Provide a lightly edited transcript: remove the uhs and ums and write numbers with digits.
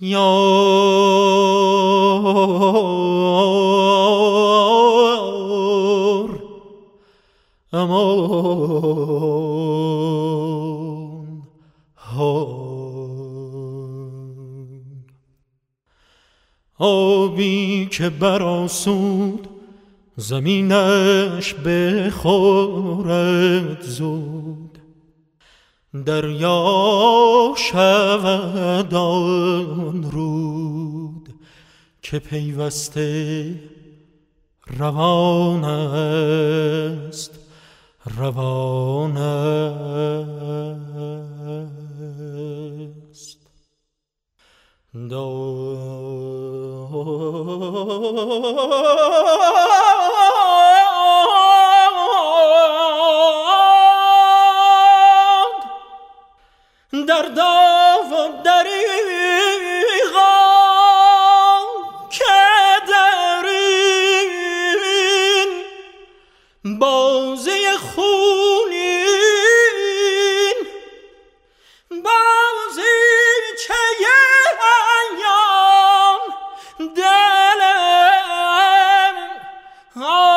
یار امان آبی که برآسود زمینش بخورد زود، دریا شود آن رود که پیوسته روان است، روان است. در داو و دریغا که درین بازی خونین بازی چه ایام دلم